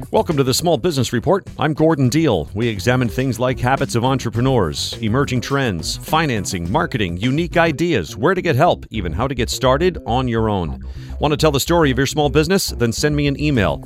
Welcome to the Small Business Report. I'm Gordon Deal. We examine things like habits of entrepreneurs, emerging trends, financing, marketing, unique ideas, where to get help, even how to get started on your own. Want to tell the story of your small business? Then send me an email,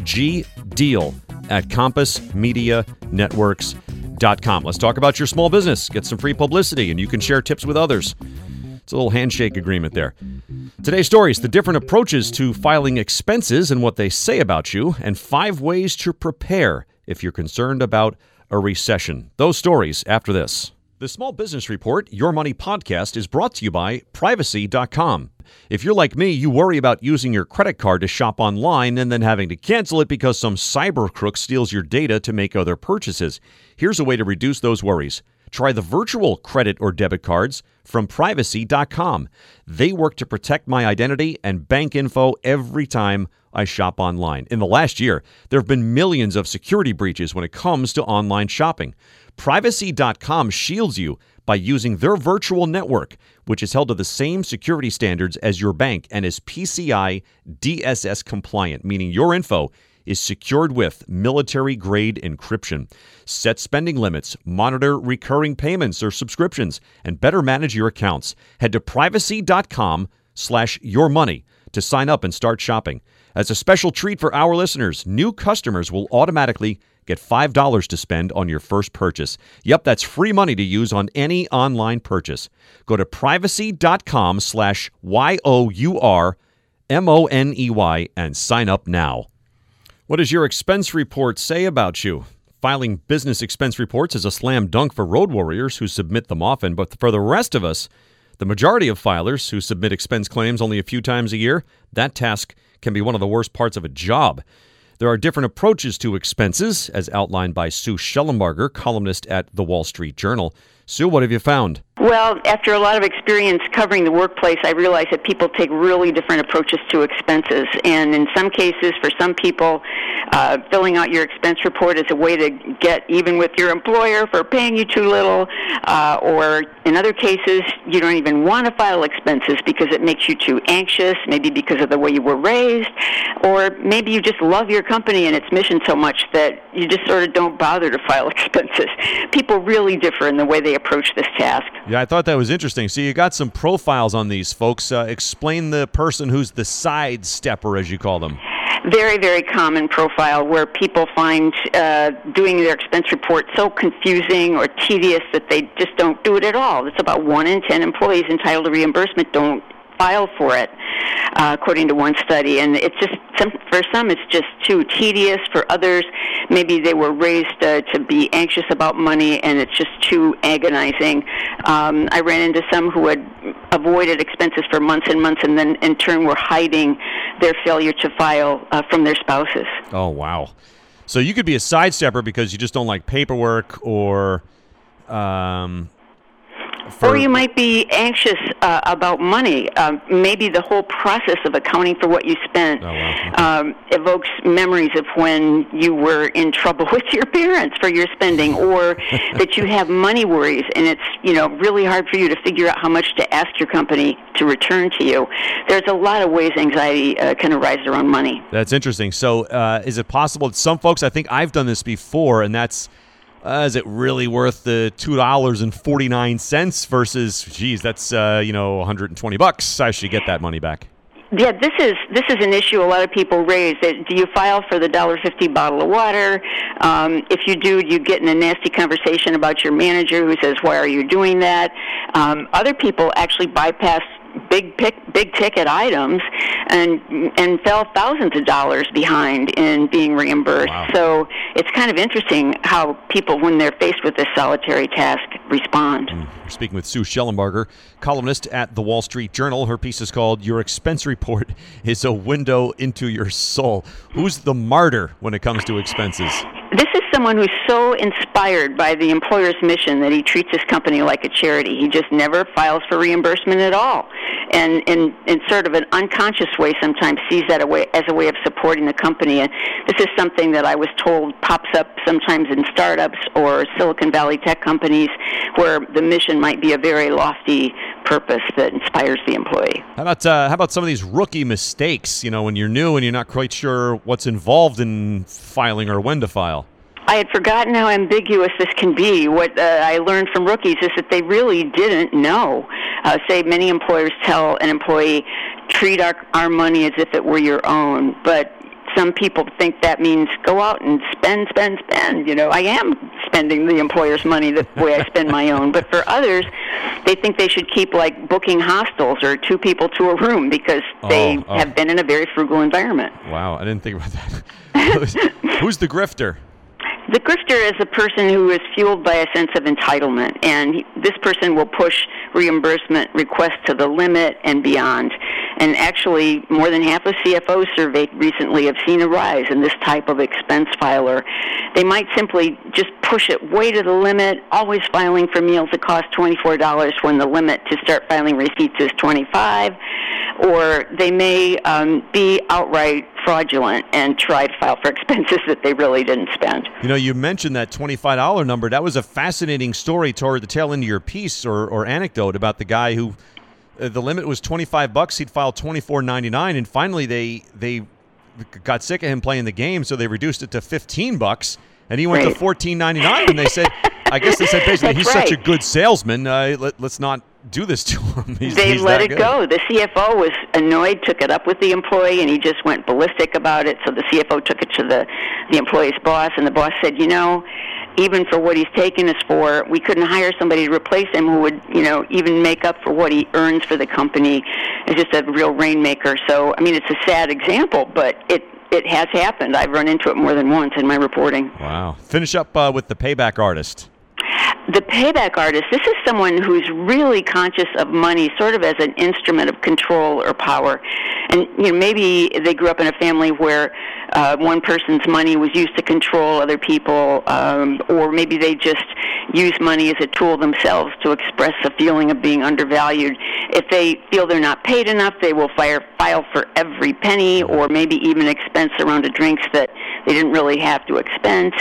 gdeal@compassmedianetworks.com. Let's talk about your small business. Get some free publicity, and you can share tips with others. It's a little handshake agreement there. Today's story is the different approaches to filing expenses and what they say about you, and 5 ways to prepare if you're concerned about a recession. Those stories after this. The Small Business Report, Your Money Podcast, is brought to you by Privacy.com. If you're like me, you worry about using your credit card to shop online and then having to cancel it because some cyber crook steals your data to make other purchases. Here's a way to reduce those worries. Try the virtual credit or debit cards from Privacy.com. They work to protect my identity and bank info every time I shop online. In the last year, there have been millions of security breaches when it comes to online shopping. Privacy.com shields you by using their virtual network, which is held to the same security standards as your bank and is PCI DSS compliant, meaning your info is secured with military-grade encryption. Set spending limits, monitor recurring payments or subscriptions, and better manage your accounts. Head to privacy.com/yourmoney to sign up and start shopping. As a special treat for our listeners, new customers will automatically get $5 to spend on your first purchase. Yep, that's free money to use on any online purchase. Go to privacy.com/YOURMONEY and sign up now. What does your expense report say about you? Filing business expense reports is a slam dunk for road warriors who submit them often, but for the rest of us, the majority of filers who submit expense claims only a few times a year, that task can be one of the worst parts of a job. There are different approaches to expenses, as outlined by Sue Schellenbarger, columnist at The Wall Street Journal. Sue, what have you found? Well, after a lot of experience covering the workplace, I realized that people take really different approaches to expenses. And in some cases, for some people, filling out your expense report is a way to get even with your employer for paying you too little. Or in other cases, you don't even want to file expenses because it makes you too anxious, maybe because of the way you were raised. Or maybe you just love your company and its mission so much that you just sort of don't bother to file expenses. People really differ in the way they approach this task. Yeah, I thought that was interesting. So you got some profiles on these folks. Explain the person who's the side stepper, as you call them. Very, very common profile where people find doing their expense report so confusing or tedious that they just don't do it at all. It's about 1 in 10 employees entitled to reimbursement don't file for it, according to one study. And it's just, for some, it's just too tedious. For others, maybe they were raised to be anxious about money, and it's just too agonizing. I ran into some who had avoided expenses for months and months, and then in turn were hiding their failure to file from their spouses. Oh, wow. So you could be a sidestepper because you just don't like paperwork, or or you might be anxious about money. Maybe the whole process of accounting for what you spent evokes memories of when you were in trouble with your parents for your spending, or that you have money worries, and it's really hard for you to figure out how much to ask your company to return to you. There's a lot of ways anxiety can arise around money. That's interesting. So is it possible that some folks, I think I've done this before, and that's, is it really worth the $2.49 versus, geez, that's $120. I should get that money back. Yeah, this is an issue a lot of people raise. That do you file for the $1.50 bottle of water? If you do, you get in a nasty conversation about your manager who says, "Why are you doing that?" Other people actually bypass big ticket items and fell thousands of dollars behind in being reimbursed. Wow. So it's kind of interesting how people, when they're faced with this solitary task, respond. We're speaking with Sue Schellenbarger, columnist at The Wall Street Journal. Her piece is called "Your Expense Report is a Window into Your Soul." Who's the martyr when it comes to expenses? This is someone who's so inspired by the employer's mission that he treats his company like a charity. He just never files for reimbursement at all. And in sort of an unconscious way sometimes sees that as a way of supporting the company. And this is something that I was told pops up sometimes in startups or Silicon Valley tech companies where the mission might be a very lofty purpose that inspires the employee. How about some of these rookie mistakes, when you're new and you're not quite sure what's involved in filing or when to file? I had forgotten how ambiguous this can be. What I learned from rookies is that they really didn't know. Say many employers tell an employee, treat our money as if it were your own, but some people think that means go out and spend. I am spending the employer's money the way I spend my own. But for others, they think they should keep booking hostels or 2 people to a room because they have been in a very frugal environment. Wow, I didn't think about that. Who's the grifter? The grifter is a person who is fueled by a sense of entitlement, and this person will push reimbursement requests to the limit and beyond. And actually, more than half of CFOs surveyed recently have seen a rise in this type of expense filer. They might simply just push it way to the limit, always filing for meals that cost $24 when the limit to start filing receipts is $25, or they may be outright fraudulent and try to file for expenses that they really didn't spend. You mentioned that $25 number. That was a fascinating story toward the tail end of your piece or anecdote about the guy who the limit was $25. He'd filed $24.99, and finally they got sick of him playing the game, so they reduced it to $15, and he went to $14.99. And they said, I guess they said basically, he's such a good salesman. Let's not do this to him. They let it go. The CFO was annoyed, took it up with the employee, and he just went ballistic about it. So the CFO took it to the employee's boss, and the boss said, even for what he's taken us for, we couldn't hire somebody to replace him who would, even make up for what he earns for the company. It's just a real rainmaker. So, it's a sad example, but it has happened. I've run into it more than once in my reporting. Wow. Finish up with the payback artist. The payback artist, this is someone who's really conscious of money sort of as an instrument of control or power. And maybe they grew up in a family where one person's money was used to control other people, or maybe they just use money as a tool themselves to express a feeling of being undervalued. If they feel they're not paid enough, they will file for every penny, or maybe even expense a round of drinks that they didn't really have to expense.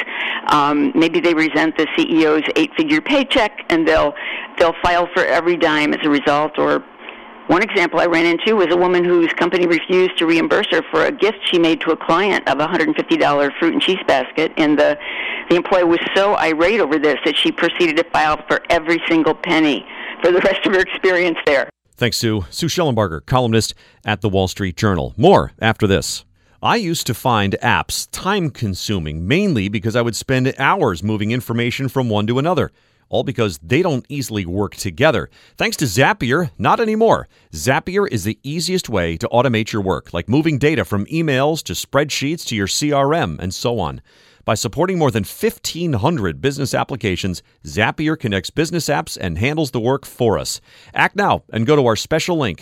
Maybe they resent the CEO's 8-figure paycheck, and they'll file for every dime as a result. Or one example I ran into was a woman whose company refused to reimburse her for a gift she made to a client of a $150 fruit and cheese basket, and the employee was so irate over this that she proceeded to file for every single penny for the rest of her experience there. Thanks, Sue. Sue Schellenbarger, columnist at The Wall Street Journal. More after this. I used to find apps time-consuming, mainly because I would spend hours moving information from one to another, all because they don't easily work together. Thanks to Zapier, not anymore. Zapier is the easiest way to automate your work, like moving data from emails to spreadsheets to your CRM and so on. By supporting more than 1,500 business applications, Zapier connects business apps and handles the work for us. Act now and go to our special link,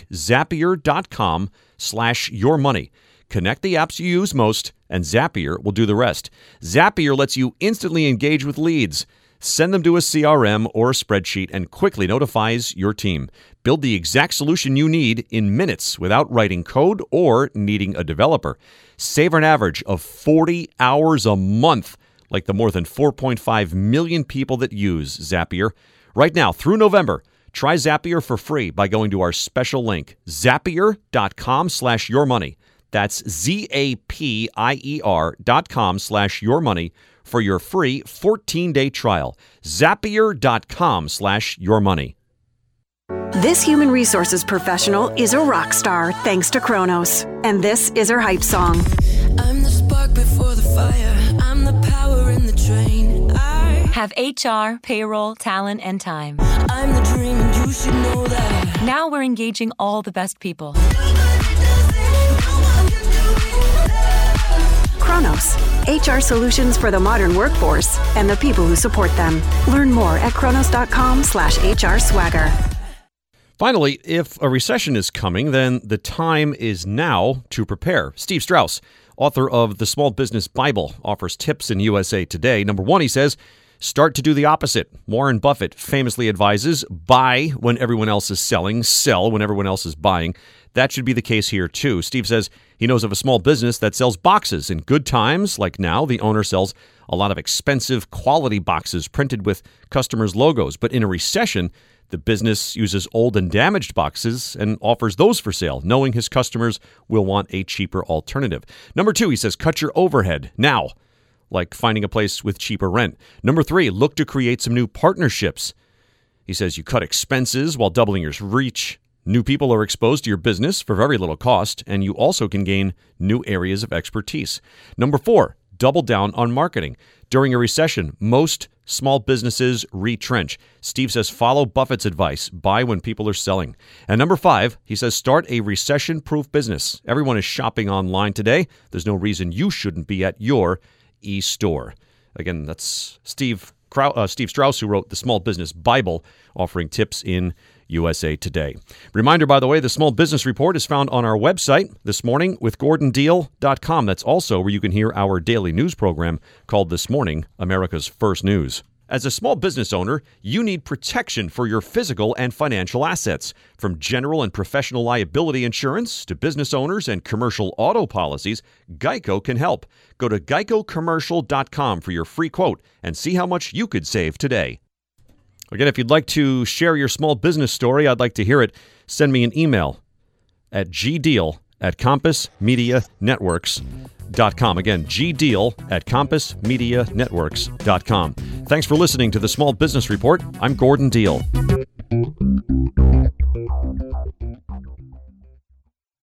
zapier.com/yourmoney. Connect the apps you use most, and Zapier will do the rest. Zapier lets you instantly engage with leads. Send them to a CRM or a spreadsheet and quickly notifies your team. Build the exact solution you need in minutes without writing code or needing a developer. Save an average of 40 hours a month, like the more than 4.5 million people that use Zapier. Right now, through November, try Zapier for free by going to our special link, zapier.com/yourmoney. That's zapier.com/yourmoney for your free 14-day trial. Zapier.com/yourmoney. This human resources professional is a rock star thanks to Kronos. And this is her hype song. I'm the spark before the fire. I'm the power in the train. I have HR, payroll, talent, and time. I'm the dream and you should know that. Now we're engaging all the best people. Kronos, HR solutions for the modern workforce and the people who support them. Learn more at kronos.com/HR swagger. Finally, if a recession is coming, then the time is now to prepare. Steve Strauss, author of The Small Business Bible, offers tips in USA Today. Number 1, he says, start to do the opposite. Warren Buffett famously advises, buy when everyone else is selling, sell when everyone else is buying. That should be the case here, too. Steve says he knows of a small business that sells boxes. In good times, like now, the owner sells a lot of expensive quality boxes printed with customers' logos. But in a recession, the business uses old and damaged boxes and offers those for sale, knowing his customers will want a cheaper alternative. Number 2, he says, cut your overhead now, like finding a place with cheaper rent. Number 3, look to create some new partnerships. He says you cut expenses while doubling your reach. New people are exposed to your business for very little cost, and you also can gain new areas of expertise. Number 4, double down on marketing. During a recession, most small businesses retrench. Steve says follow Buffett's advice, buy when people are selling. And number 5, he says start a recession-proof business. Everyone is shopping online today. There's no reason you shouldn't be at your e-store. Again, that's Steve Strauss, who wrote The Small Business Bible, offering tips in USA Today. Reminder, by the way, the Small Business Report is found on our website this morning with GordonDeal.com. That's also where you can hear our daily news program called This Morning, America's First News. As a small business owner, you need protection for your physical and financial assets. From general and professional liability insurance to business owners and commercial auto policies, Geico can help. Go to GeicoCommercial.com for your free quote and see how much you could save today. Again, if you'd like to share your small business story, I'd like to hear it. Send me an email at gdeal@compassmedianetworks.com. Again, gdeal@compassmedianetworks.com. Thanks for listening to the Small Business Report. I'm Gordon Deal.